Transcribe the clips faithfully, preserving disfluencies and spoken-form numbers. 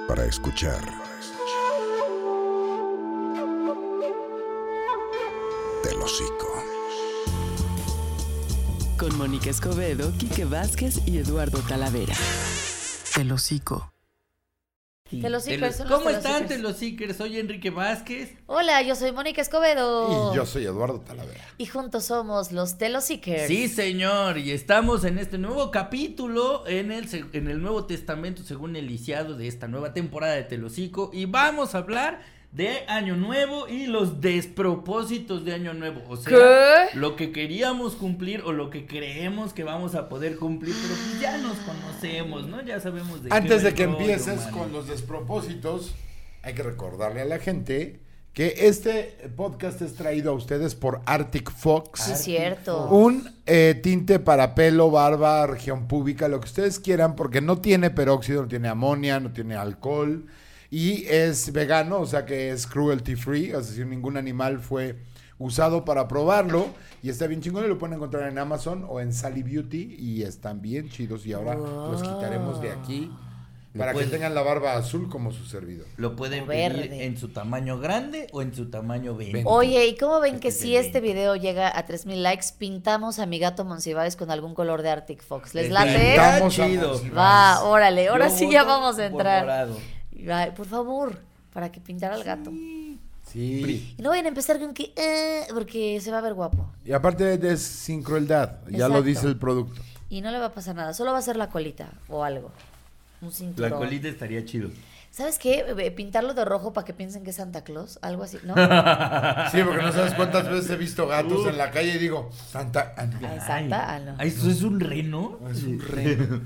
para escuchar. Del Hocico. Con Mónica Escobedo, Quique Vázquez y Eduardo Talavera. Del Hocico. Telosicers, Telo- ¿Cómo están, Telosicers? Soy Enrique Vázquez. Hola, yo soy Mónica Escobedo. Y yo soy Eduardo Talavera. Y juntos somos los Telosicers. Sí, señor, y estamos en este nuevo capítulo en el, se- en el Nuevo Testamento, según el lisiado de esta nueva temporada de Telocico, y vamos a hablar de Año Nuevo y los despropósitos de Año Nuevo. O sea, ¿Qué? lo que queríamos cumplir o lo que creemos que vamos a poder cumplir, pero pues ya nos conocemos, ¿no? Ya sabemos de Antes qué de que rollo, empieces mano. con los despropósitos, hay que recordarle a la gente que este podcast es traído a ustedes por Arctic Fox. Sí, cierto. Un eh, tinte para pelo, barba, región púbica, lo que ustedes quieran, porque no tiene peróxido, no tiene amonia, no tiene alcohol y es vegano, o sea que es cruelty free, es decir, ningún animal fue usado para probarlo y está bien chingón y lo pueden encontrar en Amazon o en Sally Beauty y están bien chidos y ahora Wow. los quitaremos de aquí Lo para pueden- que tengan la barba azul como su servidor. Lo pueden O pedir verde. en su tamaño grande o en su tamaño veinte. Oye, ¿y cómo ven que Este es si el este veinte. video llega a tres mil likes, pintamos a mi gato Monsiváis con algún color de Arctic Fox? ¿Les Este, late? está Pintamos a chido. Monsiváis. Va, órale, ahora Yo sí ya voto vamos a por entrar. morado. Va, por favor, para que pintara al gato. Sí. Y no vayan a empezar con que, eh, porque se va a ver guapo. Y aparte es sin crueldad, ya Exacto. lo dice el producto. Y no le va a pasar nada, solo va a ser la colita o algo. Un cinturón. La colita estaría chido. ¿Sabes qué? Eh, Pintarlo de rojo para que piensen que es Santa Claus, algo así, ¿no? Sí, porque no sabes cuántas veces he visto gatos en la calle y digo, Santa... ah, no. Ah, Santa, ah, no. Ay, ¿eso es un reno? Es un reno.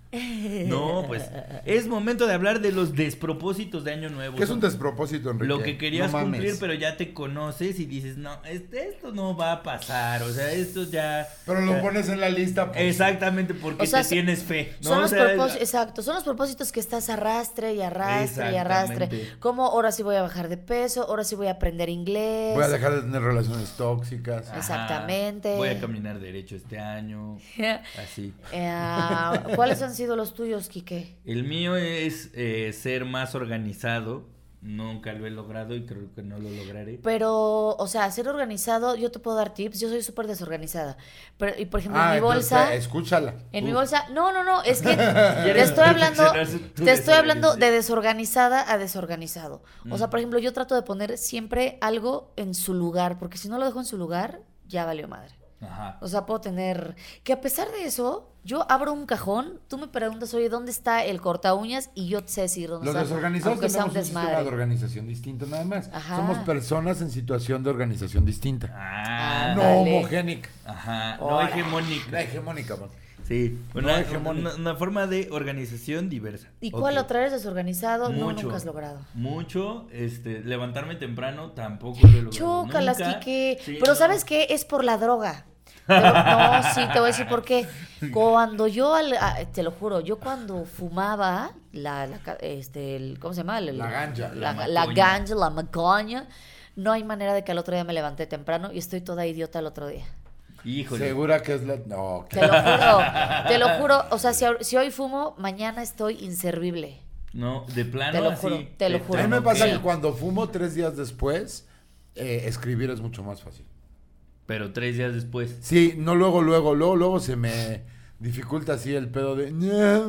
No, pues es momento de hablar de los despropósitos de Año Nuevo. ¿Qué es un ¿no? despropósito, Enrique? Lo que querías No mames. cumplir, pero ya te conoces y dices, no, este, esto no va a pasar, o sea, esto ya... Pero lo ya- pones en la lista. Pues, Exactamente, porque O sea, te so- tienes fe, ¿no? Son O los sea, propósitos, exacto, son los propósitos que estás arrastre y arrastre y arrastre. Exactamente. Como ahora sí voy a bajar de peso, ahora sí voy a aprender inglés. Voy a dejar de tener relaciones tóxicas. Ajá, Exactamente. Voy a caminar derecho este año, así. Eh, ¿Cuáles han sido los tuyos, Quique? El mío es eh, ser más organizado. Nunca lo he logrado y creo que no lo lograré. Pero, o sea, ser organizado, yo te puedo dar tips, yo soy súper desorganizada. Pero, y por ejemplo, Ah, en mi entonces, bolsa... eh, escúchala. En mi Uf. bolsa, no, no, no, es que te estoy hablando, te estoy hablando de desorganizada a desorganizado. O sea, por ejemplo, yo trato de poner siempre algo en su lugar, porque si no lo dejo en su lugar, ya valió madre. Ajá. O sea, puedo tener, que a pesar de eso, yo abro un cajón, tú me preguntas, oye, ¿dónde está el corta uñas? Y yo te sé decir dónde Los está, desorganizados aunque sea un tenemos un sistema desmadre. de organización distinto nada más. Ajá. Somos personas en situación de organización distinta. Ah, no Ándale. homogénica. Ajá, no Ora. hegemónica. La hegemónica, man. Sí, No una, hegemónica. una, una forma de organización diversa. ¿Y cuál Ok. otra eres desorganizado? No, Mucho. nunca has logrado. Mucho, este, levantarme temprano tampoco lo he logrado. Chócalas, nunca. Quique. Sí, Pero no. ¿sabes qué? Es por la droga. Te lo- no, sí, te voy a decir por qué. Cuando yo, al- a- te lo juro, yo cuando fumaba, la, la ca- este, el- ¿cómo se llama? El- La ganja, La, la la macoña. ganja, la macoña. No hay manera de que al otro día me levanté temprano y estoy toda idiota el otro día. Híjole. Segura que es la... No, Te lo juro, te lo juro. O sea, si, ahor- si hoy fumo, mañana estoy inservible. No, de plano Te lo así. juro, te lo juro. A mí me Ok. pasa que cuando fumo tres días después, eh, escribir es mucho más fácil. Pero tres días después. Sí, no luego, luego, luego, luego se me dificulta así el pedo de...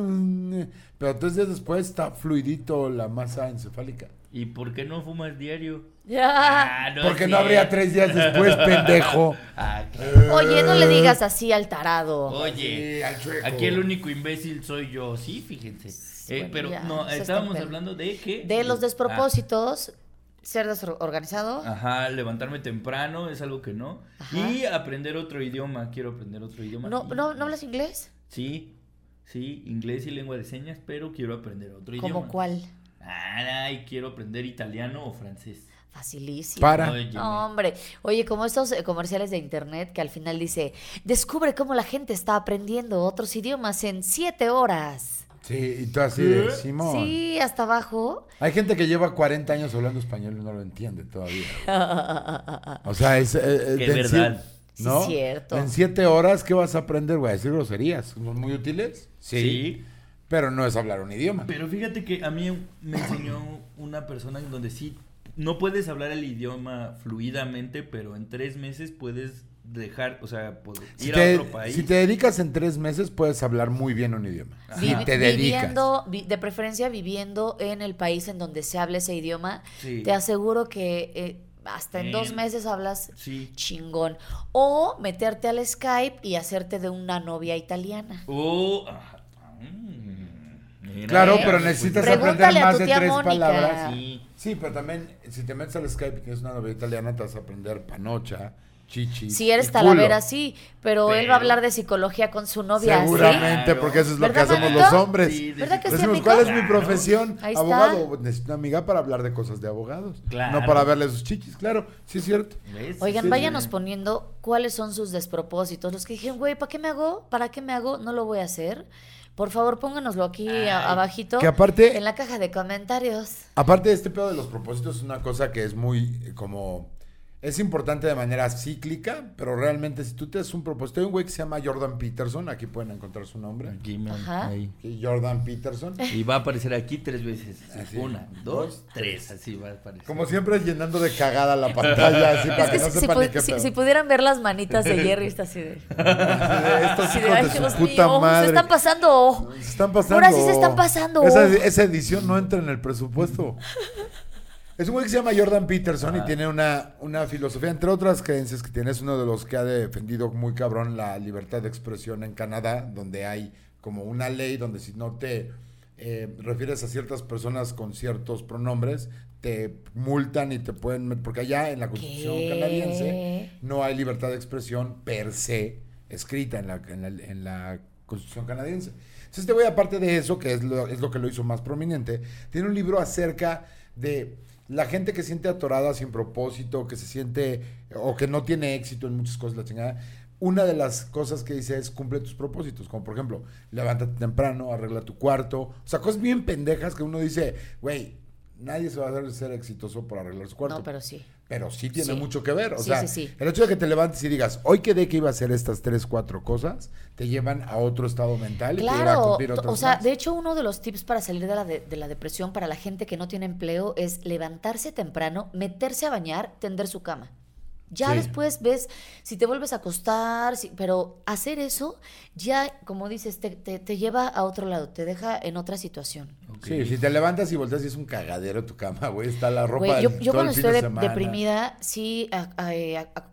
Pero tres días después está fluidito la masa encefálica. ¿Y por qué no fumas diario? Ya. Ah, no Porque es no habría cierto. tres días después, pendejo. Ah, claro. Oye, no le digas así al tarado. Oye, Sí, al chueco. aquí el único imbécil soy yo, sí, fíjense. Eh, Bueno, pero ya, no, se está estábamos pel- hablando de que... De los despropósitos, ser desorganizado. Ah, ajá, levantarme temprano es algo que no. Ajá. Y aprender otro idioma, quiero aprender otro idioma. No, Y- no, ¿no hablas inglés? Sí, sí, inglés y lengua de señas, pero quiero aprender otro idioma. ¿Cómo cuál? Ay, quiero aprender italiano o francés. Facilísimo. Para. Óyeme. No, hombre. Oye, como estos eh, comerciales de internet que al final dice, descubre cómo la gente está aprendiendo otros idiomas en siete horas. Sí, y tú así de Simón. Sí, hasta abajo. Hay gente que lleva cuarenta años hablando español y no lo entiende todavía. O sea, es... eh, Qué de en verdad. sie- ¿No? Sí, cierto. En siete horas, ¿qué vas a aprender, güey? ¿A decir groserías? ¿Son muy útiles? Sí. Pero no es hablar un idioma. Pero fíjate que a mí me enseñó una persona en donde sí, no puedes hablar el idioma fluidamente, pero en tres meses puedes dejar, o sea, poder si ir te, a otro país. Si te dedicas en tres meses, puedes hablar muy bien un idioma. Si Vi- te dedicas. viviendo, vi- de preferencia viviendo en el país en donde se hable ese idioma, Sí. te aseguro que eh, hasta en En- dos meses hablas Sí. chingón. O meterte al Skype y hacerte de una novia italiana. Oh, ah, mm, mira. Claro, ¿Eh? pero necesitas Pregúntale aprender a más tu de tía tres Mónica. palabras. Sí. Sí, pero también, si te metes al Skype y tienes una novia italiana, te vas a aprender panocha, chichi. Si eres y talavera, culo. sí, pero, él Pero- va a hablar de psicología con su novia, ¿sí? Seguramente, Claro. porque eso es lo que ¿Verdad, hacemos Manito? los hombres. Sí, de ¿Verdad que sí, Decimos, amigo? ¿cuál es mi Claro. profesión? Ahí está. Abogado. Necesito una amiga para hablar de cosas de abogados. Claro. No para verle sus chichis, claro. Sí, es cierto. ¿Ves? Oigan, Sí, váyanos sí. poniendo cuáles son sus despropósitos. Los que dijeron, güey, ¿para qué me hago? ¿Para qué me hago? No lo voy a hacer. Por favor, pónganoslo aquí a- Ay. abajito. Que aparte- En la caja de comentarios. Aparte de este pedo de los propósitos, es una cosa que es muy eh, como... Es importante de manera cíclica, pero realmente si tú te haces un propósito... Hay un güey que se llama Jordan Peterson, aquí pueden encontrar su nombre. Aquí, man, Ajá. ahí. Aquí, Jordan Peterson. Y va a aparecer aquí tres veces. Así. Una, dos, tres. Así va a aparecer. Como siempre llenando de cagada la pantalla, así para Es que, que no si, sepan pu- ni qué si- pedo. si pudieran ver las manitas de Jerry, está así de... Estos así de, hijos "Ay, de su Dios puta mío, madre. se están pasando. Se están pasando. Ahora sí se están pasando. Esa, esa edición no entra en el presupuesto. Es un güey que se llama Jordan Peterson Ah. y tiene una, una filosofía, entre otras creencias que tiene, es uno de los que ha defendido muy cabrón la libertad de expresión en Canadá, donde hay como una ley donde si no te eh, refieres a ciertas personas con ciertos pronombres, te multan y te pueden... met- Porque allá en la Constitución ¿Qué? canadiense no hay libertad de expresión per se escrita en la, en la, en la Constitución canadiense. Entonces este güey, aparte de eso, que es lo, es lo que lo hizo más prominente, tiene un libro acerca de la gente que siente atorada sin propósito, que se siente o que no tiene éxito en muchas cosas, la chingada. Una de las cosas que dice es cumple tus propósitos, como por ejemplo, levántate temprano, arregla tu cuarto, o sea, cosas bien pendejas que uno dice, güey, nadie se va a hacer ser exitoso por arreglar su cuarto. No, pero sí. Pero sí tiene Sí. mucho que ver. O Sí, sea, sí, sí. el hecho de que te levantes y digas, hoy quedé que iba a hacer estas tres, cuatro cosas, te llevan a otro estado mental y te llevan a Claro, cumplir to- otras o sea, más. de hecho uno de los tips para salir de la, de, de la depresión para la gente que no tiene empleo es levantarse temprano, meterse a bañar, tender su cama. Ya Sí. después ves si te vuelves a acostar, si- pero hacer eso ya, como dices, te, te, te lleva a otro lado, te deja en otra situación. Ok. Sí, si te levantas y volteas y es un cagadero tu cama, güey, está la ropa Güey, yo, del- yo todo el cuando fin estoy de de- semana. deprimida, sí... a- a- a- a-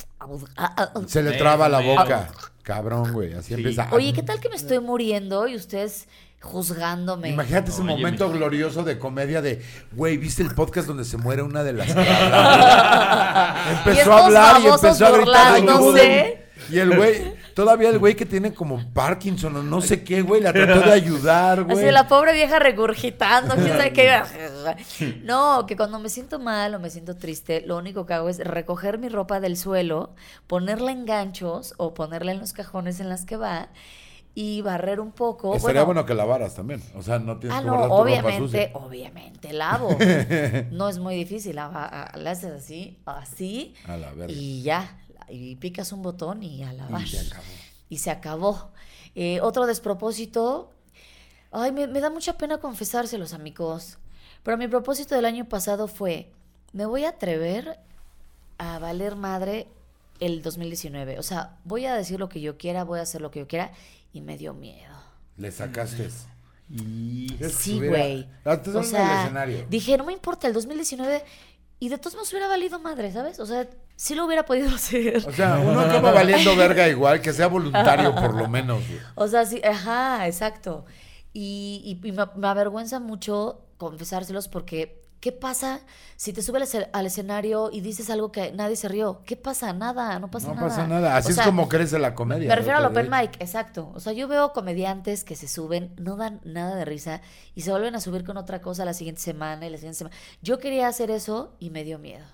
a- a- a- Se le Ven, traba la ven. boca. Cabrón, güey, así Sí. empieza. Oye, ¿qué tal que me estoy muriendo y ustedes juzgándome? Imagínate ese Óyeme. momento glorioso de comedia de, güey, ¿viste el podcast donde se muere una de las que hablaba? Y Empezó estos a hablar y babosos empezó a gritar. burlándose. Y el güey, todavía el güey que tiene como Parkinson o no sé qué, güey, la trató de ayudar, güey. Así la pobre vieja regurgitando, quién sabe qué. No, que cuando me siento mal o me siento triste, lo único que hago es recoger mi ropa del suelo, ponerla en ganchos o ponerla en los cajones en las que va y barrer un poco. Estaría bueno, que lavaras también. O sea, no tienes Ah, que no, guardar tu ropa obviamente, sucia. obviamente lavo. No es muy difícil, la- a- le haces así, así A la verga. y ya, y picas un botón y a lavar. Y se acabó. Y se acabó. Eh, otro despropósito, ay, me, me da mucha pena confesárselos, amigos, pero mi propósito del año pasado fue, me voy a atrever a valer madre el dos mil diecinueve. O sea, voy a decir lo que yo quiera, voy a hacer lo que yo quiera, y me dio miedo. Le sacaste. Y... Es que Sí, hubiera- güey. Antes O en el sea, escenario. dije, no me importa, el dos mil diecinueve, y de todos modos hubiera valido madre, ¿sabes? O sea, sí lo hubiera podido hacer. O sea, uno acaba valiendo verga igual, que sea voluntario por lo menos, güey. O sea, sí, ajá, exacto. Y, y- y me, me avergüenza mucho confesárselos porque, ¿qué pasa si te subes al, al escenario y dices algo que nadie se rió? ¿Qué pasa? Nada, no pasa No nada. pasa nada. Así O es sea, como crece la comedia. me refiero al ¿no? open mic, exacto. O sea, yo veo comediantes que se suben, no dan nada de risa y se vuelven a subir con otra cosa la siguiente semana y la siguiente semana. Yo quería hacer eso y me dio miedo.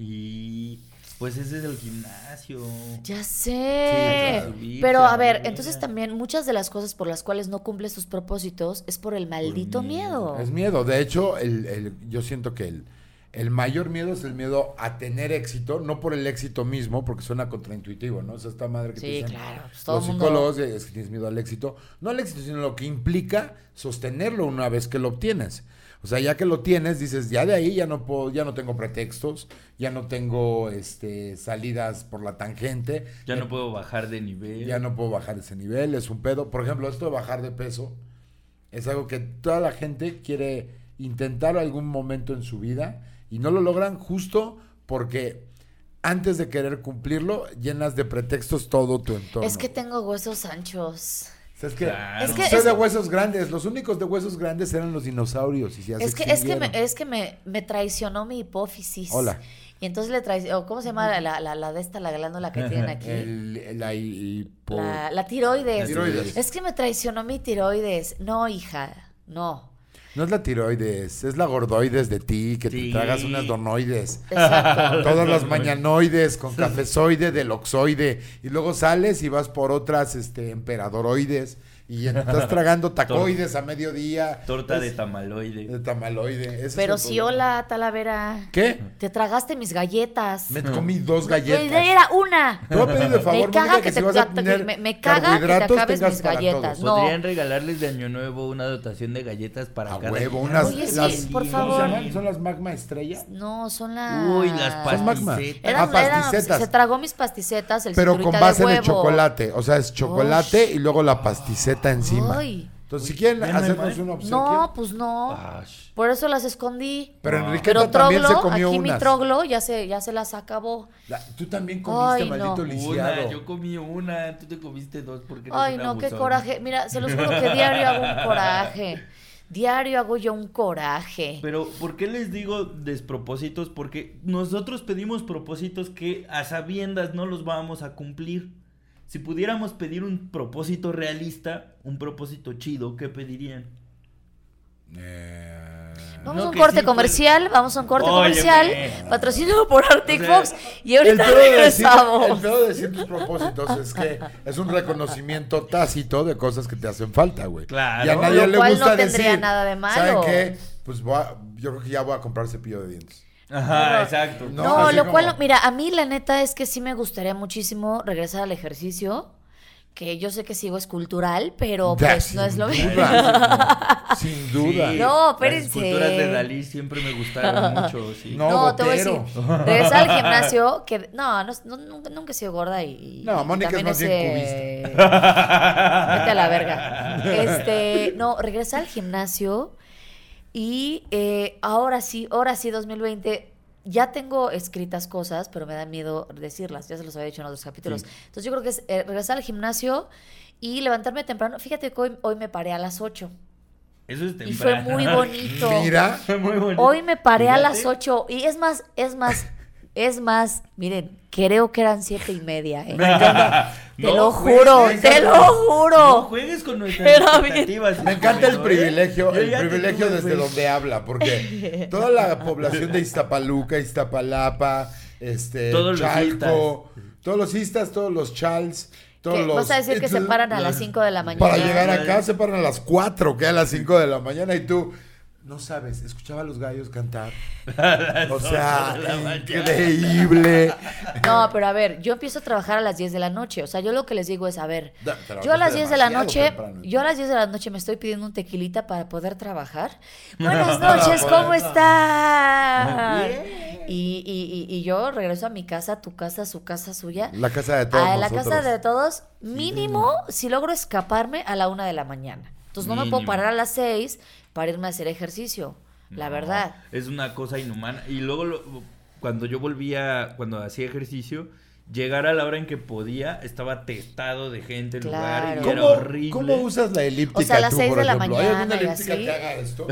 Y pues ese es el gimnasio. Ya Sí, sé. para subirse Pero a a ver, ver. entonces también muchas de las cosas por las cuales no cumples tus propósitos es por el maldito miedo. miedo. Es miedo. De hecho, el, el- yo siento que el, El mayor miedo es el miedo a tener éxito, no por el éxito mismo, porque suena contraintuitivo, ¿no? O sea, esta madre que Sí, te dicen claro, pues todo los mundo- psicólogos, es que tienes miedo al éxito. No al éxito, sino lo que implica sostenerlo una vez que lo obtienes. O sea, ya que lo tienes, dices, ya de ahí ya no puedo, ya no tengo pretextos, ya no tengo este salidas por la tangente. Ya no puedo bajar de nivel. Ya no puedo bajar ese nivel, es un pedo. Por ejemplo, esto de bajar de peso es algo que toda la gente quiere intentar algún momento en su vida y no lo logran justo porque antes de querer cumplirlo llenas de pretextos todo tu entorno. Es que tengo huesos anchos. O sea, es que, Claro. Es es que- soy es de que- huesos grandes. Los únicos de huesos grandes eran los dinosaurios. Y ya Es se que, es que, me, extinguieron. es que me, me traicionó mi hipófisis. Hola. Y entonces le traicionó, ¿cómo se llama la, la, la de esta, la glándula que tienen aquí? El, el- la hipo- La, la tiroides. La tiroides. Es que me traicionó mi tiroides. No, hija, no. No es la tiroides, es la gordoides de ti, que Sí. te tragas unas donoides. Exacto. Todas las mañanoides con cafezoide, deloxoide. Y luego sales y vas por otras este, emperadoroides. Y estás tragando tacoides a mediodía. Torta de Es- tamaloide. de tamaloide. Ese es Pero el si problema. hola, Talavera. ¿Qué? Te tragaste mis galletas. Me comí dos No, galletas. Era una. Te voy a pedir de favor, Me caga Mónica, que que te si vas a que- tener me, me caga que te carbohidratos, acabes tengas mis para galletas. todos. No. Podrían regalarles de año nuevo una dotación de galletas para A cada huevo, día. unas. Oye, sí, las- por ¿cómo favor. se llaman? ¿Son las magma estrella? No, son las. Uy, las Son magma. pasticetas. Eran, Ah, eran- pasticetas. se tragó mis pasticetas, el Pero con cinturita base de de, huevo. chocolate. O sea, es chocolate Ush. y luego la pasticeta encima. Ay. Entonces, si quieren ¿Ya no hay hacernos más? un obsequio. No, pues no. Ash. Por eso las escondí. Pero No. Enriqueta Pero también Troglo, se comió aquí mi unas. Troglo ya se, ya se las acabó. La- tú también comiste, Ay, maldito no. lisiado. Una, yo comí una, tú te comiste dos porque eres Ay, un no, qué abusón. coraje. Mira, se los juro que diario hago un coraje. Diario hago yo un coraje. Pero, ¿por qué les digo despropósitos? Porque nosotros pedimos propósitos que a sabiendas no los vamos a cumplir. Si pudiéramos pedir un propósito realista, un propósito chido, ¿qué pedirían? Eh, Vamos No, a un que corte sí, comercial, vamos a un corte Óyeme. comercial, patrocinado por Arctic O sea, Fox. Y ahorita el peor de decir- regresamos. el peor de decir tus propósitos es que es un reconocimiento tácito de cosas que te hacen falta, güey. Claro. Y a nadie Lo le cual gusta no tendría decir, nada de malo. ¿saben qué? Pues voy a- yo creo que ya voy a comprar cepillo de dientes. Ajá, exacto. No, No, así lo como- cual, no- mira, a mí la neta es que sí me gustaría muchísimo regresar al ejercicio, que yo sé que sigo escultural, pero Ya, pues no sin es lo duda, mismo. Sin duda. Sí, No, Las espérense. esculturas de Dalí siempre me gustaron mucho, sí. No, No, te voy a decir, Botero. regresar al gimnasio, que no, no, no, nunca, nunca he sido gorda y... No, y Mónica es también más bien ese- Vete a la verga. Este, no, regresar al gimnasio y eh, ahora sí, ahora sí, dos mil veinte, ya tengo escritas cosas, pero me da miedo decirlas, ya se los había dicho en otros capítulos. Entonces yo creo que es eh, regresar al gimnasio y levantarme temprano. Fíjate que hoy, hoy me paré a las ocho Eso es y fue temprano. muy bonito. Mira, Fue muy bonito. Hoy me paré a Fíjate. las ocho y es más, es más, es más, miren, creo que eran siete y media, ¿eh? me encanta. Te No, lo juegues, juro, me te encanta. lo No juro. juegues con nuestras Era bien. expectativas. Me encanta el ¿eh? privilegio, Yo el ya te privilegio tuve, desde güey. donde habla, porque toda la población de Iztapaluca, Iztapalapa, este, Todos los Chalco, todos los istas, todos los chals, todos ¿Qué? los... ¿Vas a decir que se paran a las cinco de la mañana? Para llegar acá se paran a las cuatro, que a las cinco de la mañana y tú... No sabes, escuchaba a los gallos cantar. O sea, ocho de la mañana. increíble. No, pero a ver, yo empiezo a trabajar a las diez de la noche. O sea, yo lo que les digo es, a ver, Da- trabajaste yo a las diez de la demasiado noche, temprano. yo a las diez de la noche me estoy pidiendo un tequilita para poder trabajar. Buenas noches, ¿cómo está? Y, y, y, y yo regreso a mi casa, tu casa, su casa, suya. La casa de todos A la nosotros. casa de todos, mínimo, si logro escaparme a la una de la mañana. Entonces no me puedo Mínimo. parar a las seis para irme a hacer ejercicio, la No, verdad. Es una cosa inhumana. Y luego, lo- cuando yo volvía, cuando hacía ejercicio, llegar a la hora en que podía, estaba atestado de gente el lugar y Claro. era ¿Cómo, horrible. ¿Cómo usas la elíptica O sea, a las tú, seis por de la ejemplo? ¿Hay alguna mañana y elíptica así? que haga esto?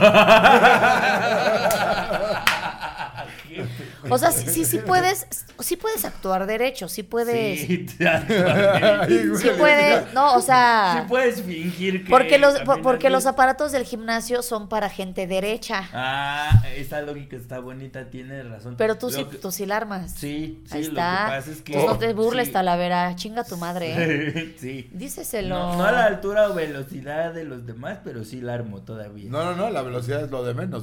O sea, sí, sí, sí puedes, sí puedes actuar derecho, sí puedes, sí, Sí, totalmente. puedes, no, o sea, Sí puedes fingir que... porque los, caminas porque los bien. aparatos del gimnasio son para gente derecha, Ah, esa lógica está bonita, tienes razón. pero tú Lo sí, que- tú sí la armas. Sí, sí, Ahí lo está. que pasa es que... Entonces no te burles, sí. Talavera, chinga tu madre, ¿eh? Sí. Díceselo. No, no a la altura o velocidad de los demás, pero sí la armo todavía. No, no, no, la velocidad es lo de menos, digo.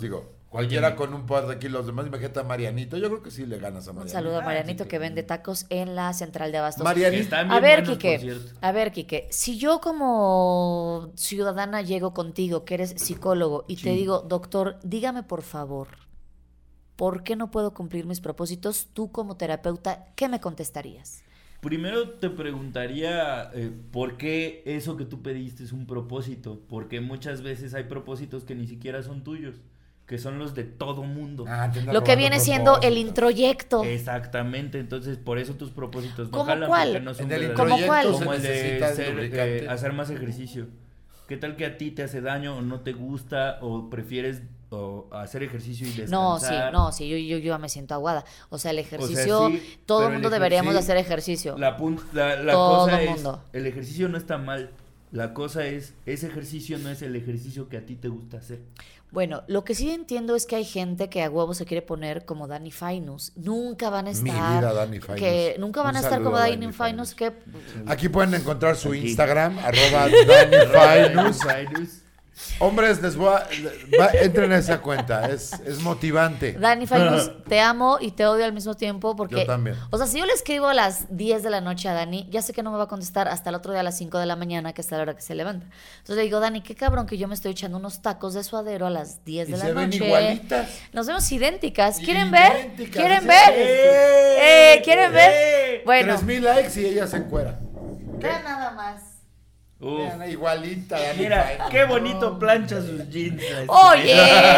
Cualquiera Oye, con un par de kilos de más, imagínate a Marianito. Yo creo que sí le ganas a Un Marianito. saludo a Ah, Marianito sí, que que- vende tacos en la central de abastos. Marianito. Están A bien ver, buenos, Quique, por cierto. a ver, Quique, si yo como ciudadana llego contigo, que eres psicólogo, y te Sí. digo, doctor, dígame por favor, ¿por qué no puedo cumplir mis propósitos? Tú como terapeuta, ¿qué me contestarías? Primero te preguntaría eh, por qué eso que tú pediste es un propósito, porque muchas veces hay propósitos que ni siquiera son tuyos, que son los de todo mundo. Ah, te andas Lo que robando viene siendo el propósitos. introyecto. Exactamente, entonces por eso tus propósitos no ¿Cómo jalan, cuál? porque no son En el verdaderos. ¿Cómo cuál? introyecto se Como el de necesita ser, lubricante. eh, hacer más ejercicio. ¿Qué tal que a ti te hace daño o no te gusta o prefieres o, hacer ejercicio y descansar? No, sí, no, sí, yo, yo, yo ya me siento aguada. O sea, el ejercicio, sí, todo pero el el mundo ejer- deberíamos sí, hacer ejercicio. La, pun- la, la Todo cosa es, mundo. el ejercicio no está mal. La cosa es, ese ejercicio no es el ejercicio que a ti te gusta hacer. Bueno, lo que sí entiendo es que hay gente que a huevo se quiere poner como Dani Fainus. Nunca van a Mi estar. vida, Dani Fainus. Que nunca van Un a estar saludo como a Dani Dani Fainus. Fainus. Que Aquí pueden encontrar su Aquí. Instagram, arroba Dani Fainus. Fainus. Hombres, les voy a, va- entren a esa cuenta, es, es motivante. Dani Fainus, te amo y te odio al mismo tiempo porque... Yo también. O sea, si yo le escribo a las diez de la noche a Dani, ya sé que no me va a contestar hasta el otro día a las cinco de la mañana, que es la hora que se levanta. Entonces le digo, Dani, qué cabrón que yo me estoy echando unos tacos de suadero a las diez Y de la se ven noche. igualitas. Nos vemos idénticas. ¿Quieren ver? Idénticas, ¿Quieren sí, ver? ¡Eh! Eh, ¿Quieren ver? ¡Eh! Bueno, Tres mil likes y ella se encuera. vean nada más. Uf. Vean, igualita, Dani Mira, Fainus. qué bonito plancha sus jeans. este. Oye.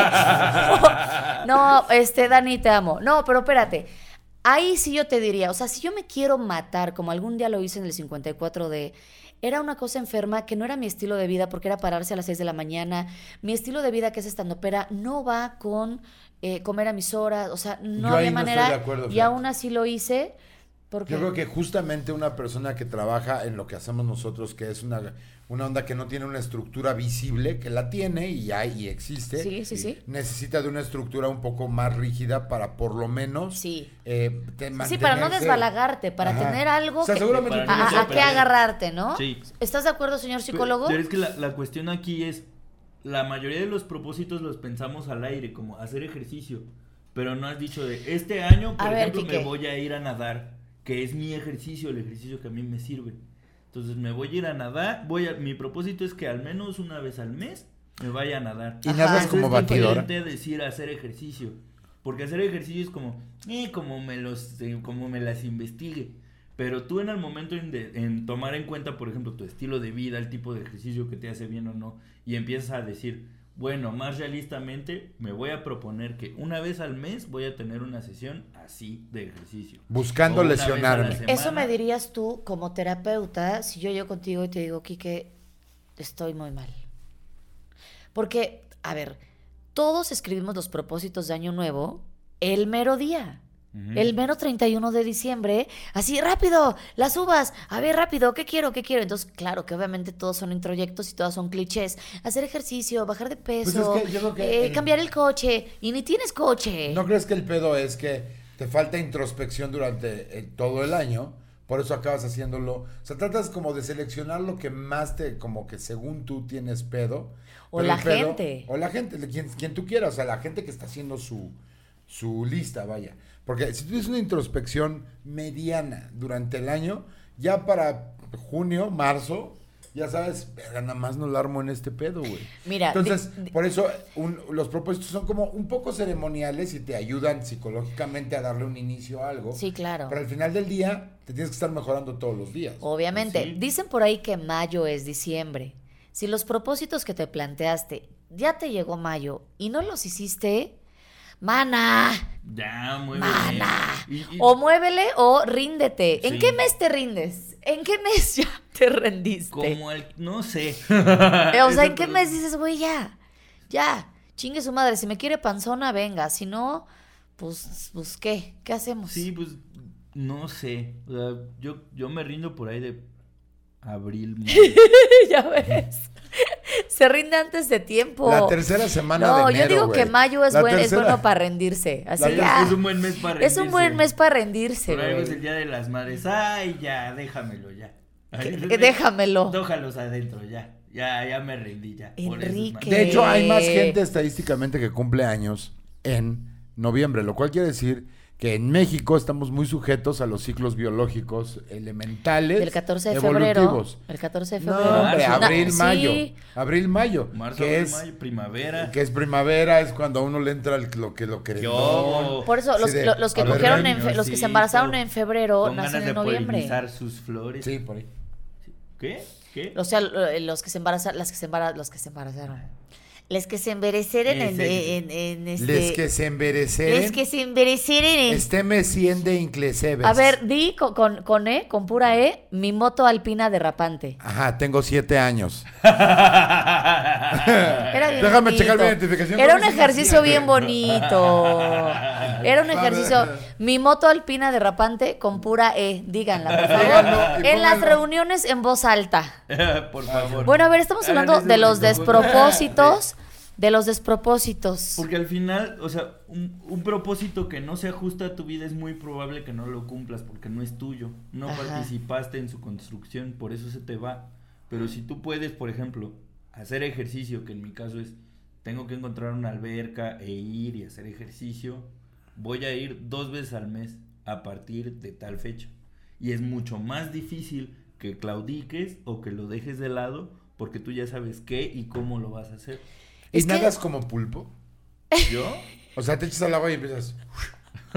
No, este, Dani, te amo. No, pero espérate. Ahí sí yo te diría, o sea, si yo me quiero matar, como algún día lo hice en el cincuenta y cuatro D, era una cosa enferma que no era mi estilo de vida porque era pararse a las seis de la mañana. Mi estilo de vida, que es estandopera, no va con eh, comer a mis horas, o sea, no Yo ahí había no estoy manera. de acuerdo, y fíjate. aún así lo hice porque... Yo creo que justamente una persona que trabaja en lo que hacemos nosotros, que es una, una onda que no tiene una estructura visible, que la tiene y hay y existe, Sí, sí, sí. necesita de una estructura un poco más rígida para por lo menos Sí. eh, te- Sí, para no mantenerse- desbalagarte, para Ajá. tener algo O sea, que- seguramente Para tú a, no a- sé, a qué pero- agarrarte, ¿no? Sí. ¿Estás de acuerdo, señor psicólogo? Pero es que la, la cuestión aquí es, la mayoría de los propósitos los pensamos al aire, como hacer ejercicio, pero no has dicho de, este año, por A ver, ejemplo, Quique. me voy a ir a nadar, que es mi ejercicio, el ejercicio que a mí me sirve. Entonces me voy a ir a nadar, voy a, mi propósito es que al menos una vez al mes me vaya a nadar. ¿Y nadas Eso como es batidora? diferente de decir hacer ejercicio, porque hacer ejercicio es como, eh, como me los, eh, como me las investigue. Pero tú en el momento en, de- en tomar en cuenta, por ejemplo, tu estilo de vida, el tipo de ejercicio que te hace bien o no, y empiezas a decir, bueno, más realistamente, me voy a proponer que una vez al mes voy a tener una sesión así de ejercicio. Buscando O una vez a la lesionarme. semana. Eso me dirías tú como terapeuta si yo llego contigo y te digo, Quique, estoy muy mal. Porque, a ver, todos escribimos los propósitos de Año Nuevo el mero día. Ujú. El mero treinta y uno de diciembre, así rápido, las uvas, a ver rápido, ¿qué quiero? ¿Qué quiero? Entonces, claro que obviamente todos son introyectos y todas son clichés. Hacer ejercicio, bajar de peso, Pues es que yo creo que eh, el- cambiar el coche, y ni tienes coche. ¿No crees que el pedo es que te falta introspección durante eh, todo el año? Por eso acabas haciéndolo. O sea, tratas como de seleccionar lo que más te, como que según tú tienes pedo. O pero la el pedo- gente. O la gente, quien, quien tú quieras. O sea, la gente que está haciendo su, su lista, vaya. Porque si tú tienes una introspección mediana durante el año, ya para junio, marzo, ya sabes, verga, nada más no la armo en este pedo, güey. Mira, Entonces, di- di- por eso un- los propósitos son como un poco ceremoniales y te ayudan psicológicamente a darle un inicio a algo. Sí, claro. Pero al final del día, te tienes que estar mejorando todos los días. Obviamente. Sí. Dicen por ahí que mayo es diciembre. Si los propósitos que te planteaste ya te llegó mayo y no los hiciste, mana, Ya, muy mana. bien. Y- y- O muévele o ríndete. ¿En Sí. qué mes te rindes? ¿En qué mes ya te rendiste? como el, no sé. Eh, o sea, Eso, ¿en qué pero- mes dices, güey, ya? Ya. Chingue su madre. Si me quiere panzona, venga. Si no, pues, pues ¿qué? ¿Qué hacemos? Sí, pues, no sé. O sea, yo, yo me rindo por ahí de abril, mayo. Ya ves. Se rinde antes de tiempo. La tercera semana No, de enero, yo digo güey. que mayo es, La buen- es tercera- bueno para rendirse. Así La Es- ya. Es un buen mes para Es rendirse. un buen mes para rendirse, Por algo es güey. el día de las madres. Ay, ya, déjamelo ya. Ay, Que- déjamelo. Déjalos adentro, ya. Ya, ya me rendí ya. Por eso es Enrique. más- De hecho, hay más Eh. gente estadísticamente que cumple años en noviembre, lo cual quiere decir que en México estamos muy sujetos a los ciclos biológicos elementales. El catorce de evolutivos. febrero. El catorce de No, febrero. hombre, Marzo. abril, No, mayo. sí. Abril, mayo. Marzo, que abril, es, mayo, primavera. Que es primavera, es cuando a uno le entra el- lo que lo que Yo. Por eso, Sí, los, de- lo- los que a ver, cogieron en niños, fe- los que sí, se embarazaron todo. en febrero Con nacen ganas en de noviembre. polinizar sus flores. Sí, por ahí. ¿Qué? ¿Qué? O sea, lo- los que se embarazan, las que se embarazaron, los que se embarazaron. Les que se embereceren en, Ese. en, en, este. Les que se embereceren. Les que se embereceren en. Este me siende inclesebes. A ver, di con, con, con E, con pura E, mi moto alpina derrapante. Ajá, tengo siete años. Era bien Déjame bonito. checar mi identificación. Era un ¿Cómo se ejercicio hacía? bien bonito. Era un ejercicio. Mi moto alpina derrapante con pura E. Díganla, por favor. Díganlo y En las pónganlo. reuniones en voz alta. Por favor. Bueno, a ver, estamos Hagan hablando eso de los por favor. despropósitos. De los despropósitos. Porque al final, o sea, un, un propósito que no se ajusta a tu vida es muy probable que no lo cumplas porque no es tuyo. No Ajá. participaste en su construcción, por eso se te va. Pero si tú puedes, por ejemplo, hacer ejercicio, que en mi caso es, tengo que encontrar una alberca e ir y hacer ejercicio, voy a ir dos veces al mes a partir de tal fecha. Y es mucho más difícil que claudiques o que lo dejes de lado porque tú ya sabes qué y cómo lo vas a hacer. ¿Y Es que- nadas como pulpo? ¿Yo? O sea, te echas al agua y empiezas. No,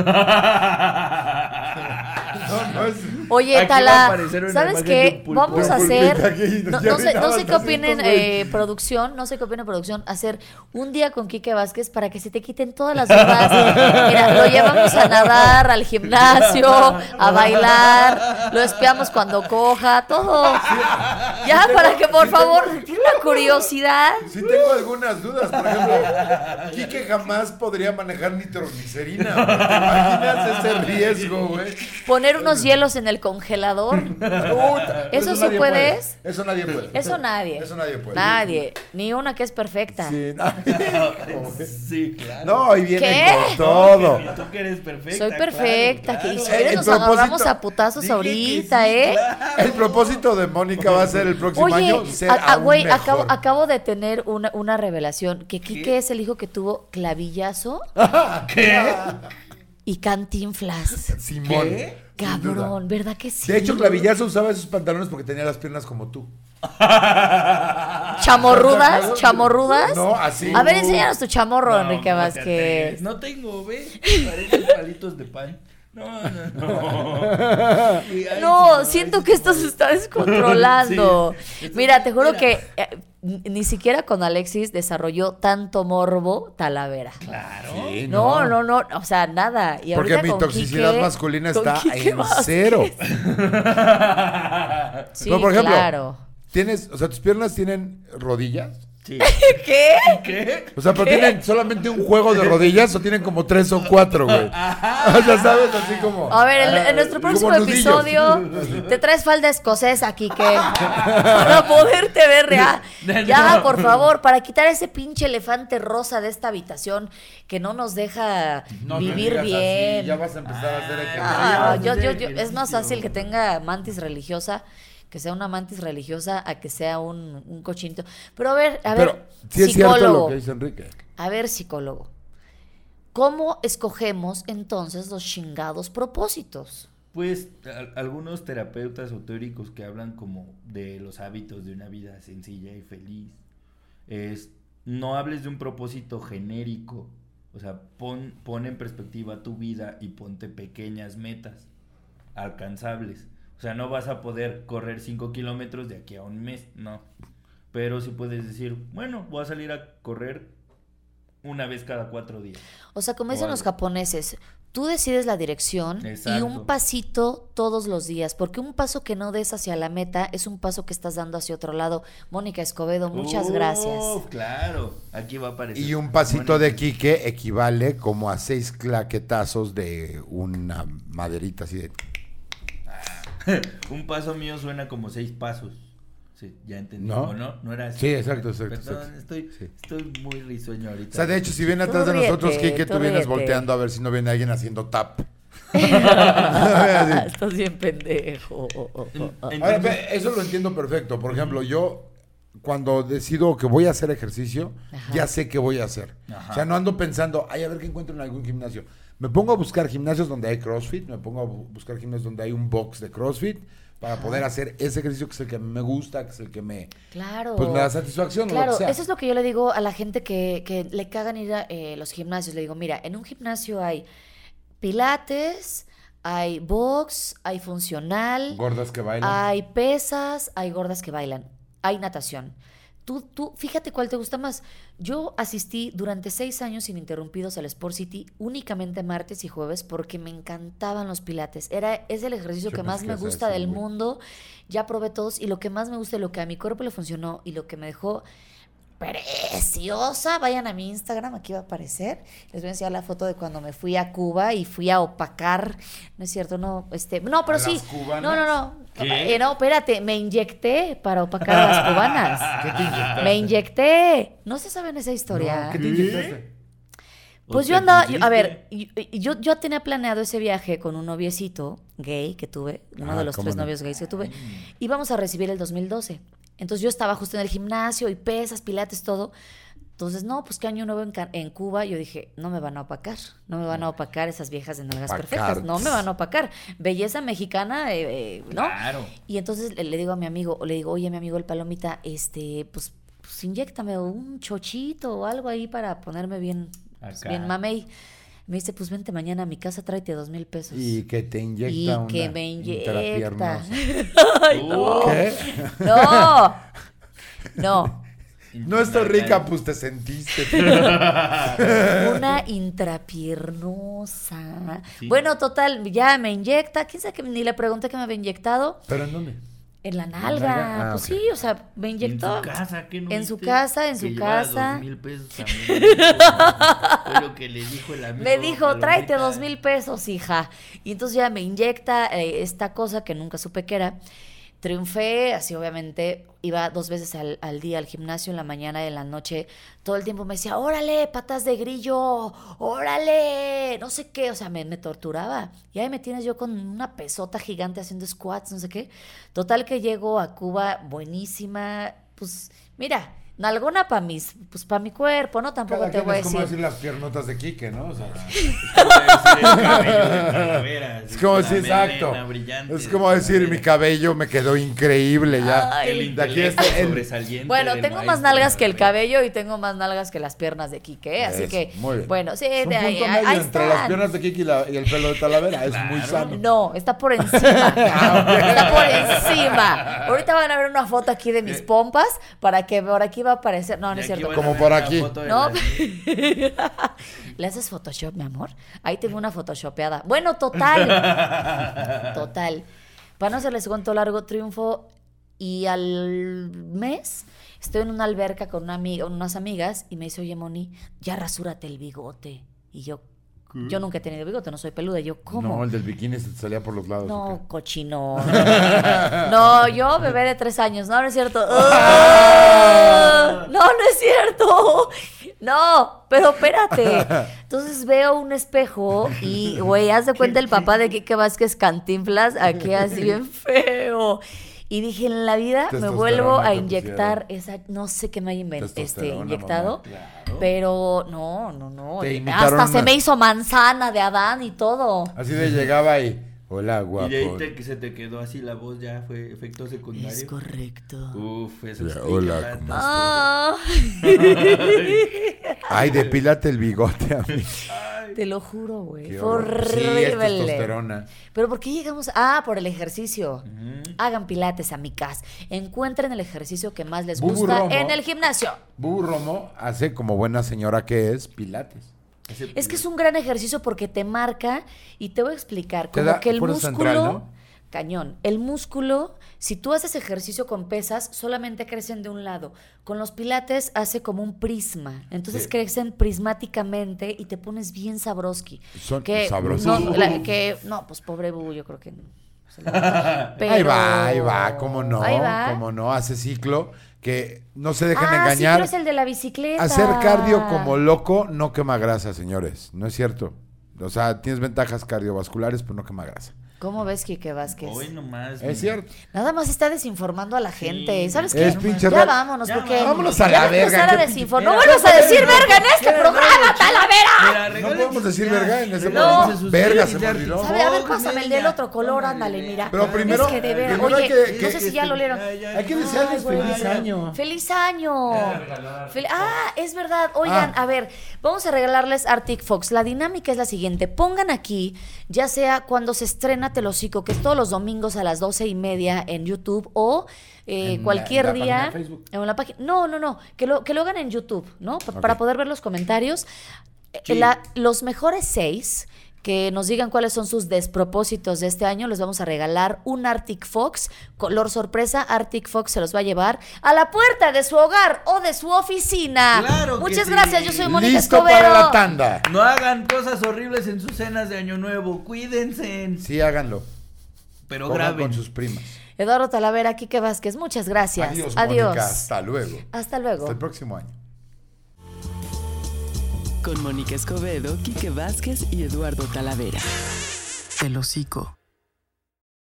no es. Oye, Aquí va a Tala, aparecer una ¿sabes imagen qué? de un pulpo. Vamos a Un pulpito hacer, aquí, no, ya no sé, no orinabas sé qué así, opinen güey. eh, producción, no sé qué opina producción, hacer un día con Quique Vázquez para que se te quiten todas las dudas. Mira, lo llevamos a nadar, al gimnasio, a bailar, lo espiamos cuando coja, todo. Ya, para que por favor, tiene una curiosidad. Sí tengo algunas dudas. Por ejemplo, Quique jamás podría manejar nitroglicerina. güey. ¿Te imaginas ese riesgo, güey? Poner unos hielos en el congelador. Puta, ¿Eso sí nadie puedes? puede. Eso nadie puede. Eso nadie. Eso nadie puede. Nadie. Ni una que es perfecta. Sí, no. Sí, claro. No, y viene ¿Qué? con todo. Y tú que eres perfecta. Soy perfecta. claro, que, y si claro. quieres El nos propósito- agarramos a putazos Dije que ahorita, sí, ¿eh? claro. El propósito de Mónica va a ser el próximo Oye, año ser a- a- aún güey, mejor. acabo, acabo de tener una, una revelación. Que Quique es el hijo que tuvo clavillazo ¿Qué? y cantinflas. Simón. ¿Qué? sin duda. Cabrón, ¿verdad que sí? De hecho, Clavillazo usaba esos pantalones porque tenía las piernas como tú. ¿Chamorrudas? ¿Chamorrudas? No, así. A ver, enséñanos tu chamorro, No, Enrique no te Vázquez. atreves. No tengo, ve. Parecen palitos de pan. No, no, no. Y, ay, No, sí, siento ay, que sí, esto no. se está descontrolando. Sí. Mira, te juro Mira. que eh, ni ni siquiera con Alexis desarrolló tanto morbo Talavera. Claro. Sí, No, no, no, o sea, nada. Y Porque ahorita mi con toxicidad Quique- masculina con está Quique en Vázquez. cero. Sí, No, por ejemplo, claro. Tienes, o sea, tus piernas tienen rodillas. Sí. ¿Qué? ¿Qué? O sea, pero tienen solamente un juego de rodillas o tienen como tres o cuatro, güey. O sea, sabes, así como. A ver, en, en nuestro Como próximo nudillos. episodio te traes falda escocesa, Quique, para poderte ver real. Ya, No. por favor, para quitar ese pinche elefante rosa de esta habitación que no nos deja No me vivir digas bien. así, ya vas a empezar a hacer ejercicio. Ah, Ya, yo, yo, hacer yo- es más ejercicio. fácil que tenga mantis religiosa, que sea una mantis religiosa, a que sea un, un cochinito. Pero a ver, a ver, Pero sí es cierto psicólogo. lo que dice Enrique. A ver, psicólogo. ¿Cómo escogemos entonces los chingados propósitos? Pues a- algunos terapeutas o teóricos que hablan como de los hábitos de una vida sencilla y feliz es no hables de un propósito genérico, o sea, pon, pon en perspectiva tu vida y ponte pequeñas metas alcanzables. O sea, no vas a poder correr cinco kilómetros de aquí a un mes, no. Pero sí puedes decir, bueno, voy a salir a correr una vez cada cuatro días. O sea, como O dicen los algo. japoneses, tú decides la dirección y Exacto. un pasito todos los días, porque un paso que no des hacia la meta es un paso que estás dando hacia otro lado. Mónica Escobedo, muchas Uf, gracias. Claro, aquí va a aparecer. Y un pasito Bueno, de Quique equivale como a seis claquetazos de una maderita así de. un paso mío suena como seis pasos. Sí, ya entendí. ¿No? ¿O no? No era así. Sí, exacto, exacto, Perdón, exacto. estoy, Sí. estoy muy risueño ahorita. O sea, de hecho, si viene Tú atrás de nosotros, ríete, Quique, tú tú vienes ríete. volteando a ver si no viene alguien haciendo tap. Estás bien pendejo. En- Ahora, entonces- ve, eso lo entiendo perfecto. Por ejemplo, yo cuando decido que voy a hacer ejercicio, Ajá. ya sé qué voy a hacer. Ajá. O sea, no ando pensando, ay, a ver qué encuentro en algún gimnasio. Me pongo a buscar gimnasios donde hay CrossFit, me pongo a bu- buscar gimnasios donde hay un box de CrossFit para Ajá. poder hacer ese ejercicio que es el que me gusta, que es el que me, Claro. pues me da satisfacción. Claro, o lo que sea. eso es lo que yo le digo a la gente que, que le cagan ir a eh, los gimnasios. Le digo, mira, en un gimnasio hay pilates, hay box, hay funcional, Gordas que bailan. hay pesas, hay gordas que bailan, hay natación. Tú, tú, fíjate cuál te gusta más. Yo asistí durante seis años ininterrumpidos al Sport City únicamente martes y jueves porque me encantaban los pilates. Era, es el ejercicio Yo que más pensé me que ibas a gusta decir, del güey. mundo. Ya probé todos y lo que más me gusta y lo que a mi cuerpo le funcionó y lo que me dejó preciosa. Vayan a mi Instagram, aquí va a aparecer. Les voy a enseñar la foto de cuando me fui a Cuba y fui a opacar. No es cierto, no, este, no, pero ¿A sí. las cubanas? No, no, no. ¿Qué? Eh, no, espérate, me inyecté para opacar a las cubanas. ¿Qué te inyectaste? Me inyecté. No se saben esa historia. No, ¿qué te inyectaste? Pues ¿O yo te andaba, pusiste? a ver, y- y- yo, yo tenía planeado ese viaje con un noviecito gay que tuve, uno Ah, de los cómo tres no. novios gays que tuve. Íbamos a recibir el dos mil doce. Entonces yo estaba justo en el gimnasio y pesas, pilates, todo. Entonces, no, pues qué año nuevo en, Ca- en Cuba. Yo dije, no me van a opacar, no me van a opacar esas viejas de nalgas Opacar. perfectas, no me van a opacar. Belleza mexicana, eh, eh, ¿no? Claro. Y entonces le, le digo a mi amigo, le digo, oye, mi amigo el Palomita, este, pues, pues inyéctame un chochito o algo ahí para ponerme bien, pues, Acá. bien mamey. Me dice, pues vente mañana a mi casa, tráete dos mil pesos. Y que te inyecta Y una que me inyecta. intrapiernosa. Ay, no. ¿Qué? No. No. No estoy rica, pues te sentiste. Una intrapiernosa. Sí. Bueno, total, ya me inyecta. ¿Quién sabe que ni le pregunté que me había inyectado? ¿Pero en dónde? En la nalga? nalga. Ah, pues ok. sí, o sea, me inyectó. En su casa, ¿qué no En su viste? casa, en Que su llevaba casa. dos mil pesos también. Fue lo que le dijo el amigo. Me dijo, Palomita. tráete dos mil pesos, hija. Y entonces ya me inyecta eh, esta cosa que nunca supe que era. Triunfé, así obviamente, iba dos veces al, al día al gimnasio, en la mañana y en la noche. Todo el tiempo me decía, órale, patas de grillo, órale, no sé qué. O sea, me, me torturaba. Y ahí me tienes yo con una pesota gigante haciendo squats, no sé qué. Total que llego a Cuba, buenísima. Pues, mira, nalgona para mis, pues para mi cuerpo, ¿no? Tampoco Cada te quien voy a es como decir. decir las piernotas de Quique, ¿no? O sea, Es es como decir, exacto. Es como decir, mi cabello me quedó increíble ya. Ay. El De aquí intelecto está el- sobresaliente Bueno, del tengo más maestro. nalgas que el cabello y tengo más nalgas que las piernas de Quique, ¿eh? Así Eso, que, muy bien. bueno, sí, Es un de ahí, punto ahí, medio ahí entre están. las piernas de Kiki y, la- y el pelo de Talavera. Es muy sano. No, está por encima. Está por encima. Ahorita van a ver una foto aquí de mis pompas para que por aquí va a aparecer. No, no De es aquí cierto. van a Como ver por una aquí. foto de No. la- ¿Le haces Photoshop, mi amor? Ahí tengo una photoshopeada. Bueno, total. Total. Para no hacerles cuento largo, triunfo. Y al mes estoy en una alberca con una amiga, unas amigas y me dice, oye, Moni, ya rasúrate el bigote. Y yo, yo nunca he tenido bigote, no soy peluda. Y yo, ¿cómo? No, el del bikini se te salía por los lados. ¿o No, qué? cochino. No, yo bebé de tres años. No, no es cierto. Ah, No, no es cierto. No, pero espérate. Entonces veo un espejo y, güey, haz de cuenta el papá de Quique Vázquez Cantinflas, aquí así bien feo. Y dije, en la vida me Testosterona vuelvo a te inyectar esa, no sé qué me haya inven- este, Testosterona, inyectado, Claro. pero no, no, no. Te imitaron Hasta se una- me hizo manzana de Adán y todo. Así de llegaba y, hola, guapo. Y de ahí te, que se te quedó así la voz, ya fue efecto secundario. Es correcto. Uf, eso Ya, explica hola, tantas ¿cómo Ah, Ay, depílate el bigote a mí. te lo juro, güey. Qué Fue horror. Sí, es horrible. testosterona. Pero ¿por qué llegamos? Ah, por el ejercicio. Ujú. Hagan pilates, amigas. Encuentren el ejercicio que más les Bubu gusta Romo. en el gimnasio. Bubu Romo hace, como buena señora que es, pilates. Ese- Es que es un gran ejercicio porque te marca y te voy a explicar. Te Como da que el fuerza músculo. central, ¿no? Cañón. El músculo, si tú haces ejercicio con pesas, solamente crecen de un lado. Con los pilates hace como un prisma. Entonces Sí. crecen prismáticamente y te pones bien sabroski. Son que, sabrosos. No, la- que, no, pues pobre Bu, yo creo que no. se le va. Ahí Pero- va, ahí va, cómo no, Ahí va. cómo no, hace ciclo, que no se dejen ah, sí, engañar. pero es el de la bicicleta. Hacer cardio como loco no quema grasa, señores, no es cierto. O sea, tienes ventajas cardiovasculares, pero no quema grasa. ¿Cómo ves, Quique Vázquez? Hoy nomás. Es cierto. Nada más está desinformando a la gente. Sí, ¿Sabes es qué? pinche Ya ra- vámonos, ya porque. vámonos a la ya va verga, empezar a qué desinformar. pinche- ¡No vuelvas a decir verga en este Mira, programa, Talavera! Mira, No regalen podemos sus- decir ya, verga en ese regalen programa. sus Verga, vergas se de me olvidó. artista. ¿Sabe? A ver, Oh, pásame el ya. del otro color, Ándale, ándale, ya. mira. Pero primero- Es que de veras. primero Oye, hay que- no que- sé si ya lo leyeron. Ya, ya, Hay que ya. desearles güey. feliz año. ¡Feliz año! Ya, regalar. Fel- ah, es verdad. Oigan, Ah. a ver, vamos a regalarles Arctic Fox. La dinámica es la siguiente. Pongan aquí, ya sea cuando se estrena Telocico, que es todos los domingos a las doce y media en YouTube, o eh, En la- cualquier en la día página de Facebook. en la página. No, no, no. Que lo, que lo hagan en YouTube, ¿no? Pa- Ok. Para poder ver los comentarios. Eh, Sí. la- los mejores seis que nos digan cuáles son sus despropósitos de este año, les vamos a regalar un Arctic Fox, color sorpresa. Arctic Fox se los va a llevar a la puerta de su hogar o de su oficina. Claro que Muchas sí. gracias, yo soy Mónica Listo Escobedo. para la tanda. No hagan cosas horribles en sus cenas de Año Nuevo. Cuídense. Sí, háganlo. Pero Pongan graben. con sus primas. Eduardo Talavera, Quique Vázquez, muchas gracias. Adiós, Adiós. Mónica. Hasta luego. Hasta luego. Hasta el próximo año. Con Mónica Escobedo, Quique Vázquez y Eduardo Talavera. El hocico.